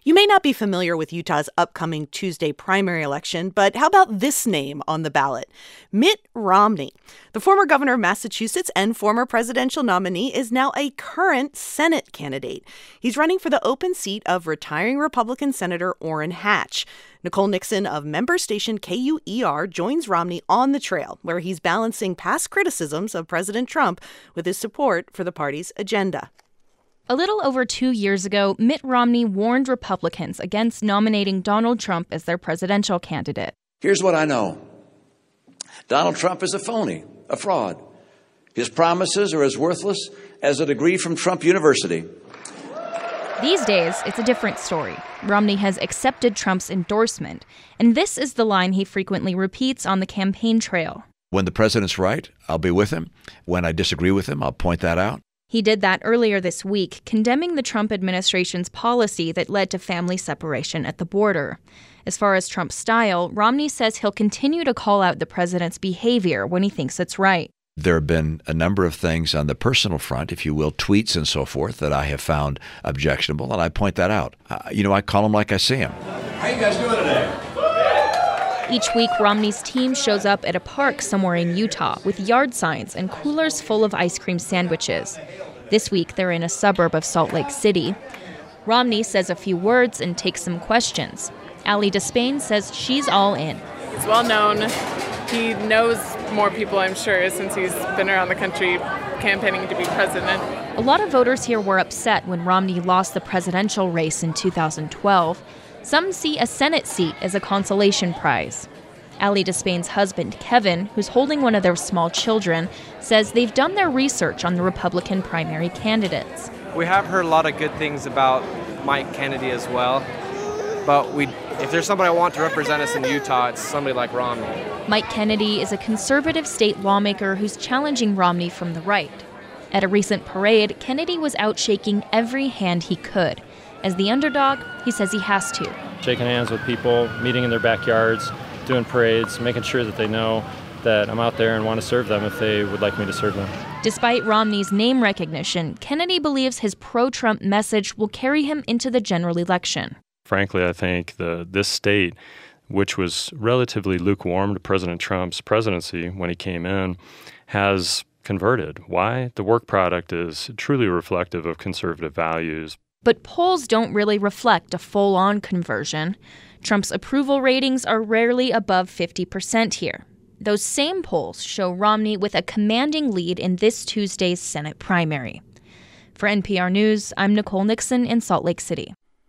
You may not be familiar with Utah's upcoming Tuesday primary election, but how about this name on the ballot? Mitt Romney. The former governor of Massachusetts and former presidential nominee is now a current Senate candidate. He's running for the open seat of retiring Republican Senator Orrin Hatch. Nicole Nixon of member station KUER joins Romney on the trail, where he's balancing past criticisms of President Trump with his support for the party's agenda. A little over 2 years ago, Mitt Romney warned Republicans against nominating Donald Trump as their presidential candidate. Here's what I know. Donald Trump is a phony, a fraud. His promises are as worthless as a degree from Trump University. These days, it's a different story. Romney has accepted Trump's endorsement, and this is the line he frequently repeats on the campaign trail. When the president's right, I'll be with him. When I disagree with him, I'll point that out. He did that earlier this week, condemning the Trump administration's policy that led to family separation at the border. As far as Trump's style, Romney says he'll continue to call out the president's behavior when he thinks it's right. There have been a number of things on the personal front, if you will, tweets and so forth, that I have found objectionable, and I point that out. I call them like I see them. How you guys doing today? Each week, Romney's team shows up at a park somewhere in Utah with yard signs and coolers full of ice cream sandwiches. This week, they're in a suburb of Salt Lake City. Romney says a few words and takes some questions. Allie Despain says she's all in. He's well known. He knows more people, I'm sure, since he's been around the country campaigning to be president. A lot of voters here were upset when Romney lost the presidential race in 2012. Some see a Senate seat as a consolation prize. Allie Despain's husband, Kevin, who's holding one of their small children, says they've done their research on the Republican primary candidates. We have heard a lot of good things about Mike Kennedy as well, but if there's somebody I want to represent us in Utah, it's somebody like Romney. Mike Kennedy is a conservative state lawmaker who's challenging Romney from the right. At a recent parade, Kennedy was out shaking every hand he could. As the underdog, he says he has to. Shaking hands with people, meeting in their backyards, doing parades, making sure that they know that I'm out there and want to serve them if they would like me to serve them. Despite Romney's name recognition, Kennedy believes his pro-Trump message will carry him into the general election. Frankly, I think this state, which was relatively lukewarm to President Trump's presidency when he came in, has converted. Why? The work product is truly reflective of conservative values. But polls don't really reflect a full-on conversion. Trump's approval ratings are rarely above 50% here. Those same polls show Romney with a commanding lead in this Tuesday's Senate primary. For NPR News, I'm Nicole Nixon in Salt Lake City.